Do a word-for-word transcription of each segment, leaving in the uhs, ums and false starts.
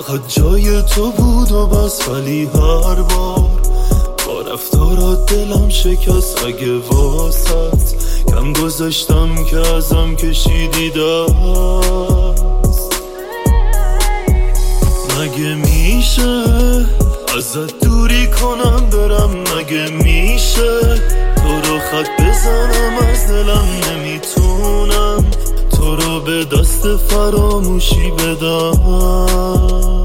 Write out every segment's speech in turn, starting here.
فقط جای تو بود و بس، ولی هر بار با رفتارات دلم شکست. اگه واسط کم گذاشتم که ازم کشیدی دست، مگه میشه ازت دوری کنم برم؟ مگه میشه تو رو خط بزنم از دلم؟ نمیتونم تو رو به دست فراموشی بدم.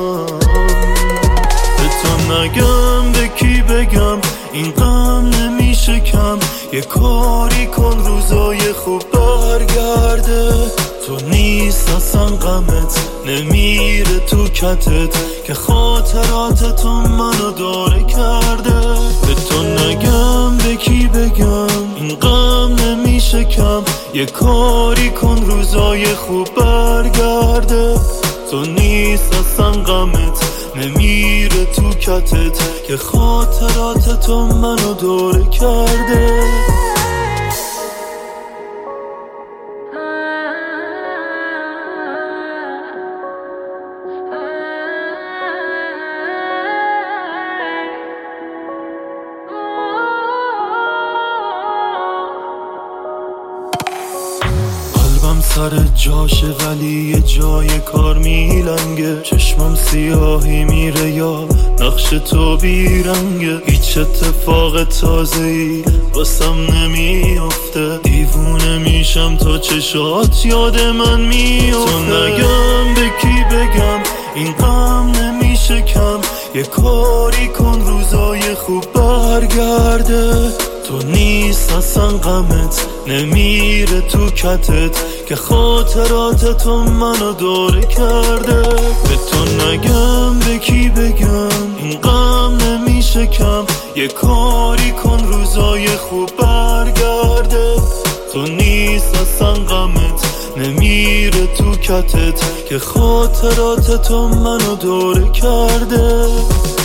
به تو نگم به کی بگم این غم نمیشه کم؟ یه کاری کن روزای خوب برگرده. تو نیست اصلا غمت نمیره تو کتت که خاطرات تو منو داره کرده. به تو نگم به کی بگم این غم نمیشه کم؟ یه کاری کن روزای خوب برگرده. تو نیست اصلا غمت نمیره تو کتت که خاطرات تو منو داره کرده. قلبم سر جاشه ولی یه جای کار میلنگه. چشمم سیاهی میره یا نقش تو بیرنگه. هیچ اتفاق تازه‌ای واسم نمیافته. دیوونه میشم تا چشات یاد من میافته. تو نگم به کی بگم این غم نمیشه کم؟ یه کاری کن روزای خوب برگرده. تو نیست اصلا غمت نمیره تو کتت که خاطرات تو منو داره کرده. به تو نگم به کی بگم این غم نمیشه کم؟ یه کاری کن روزای خوب برگرده. تو نیست اصلا غمت نمیره تو کتت که خاطرات تو منو داره کرده.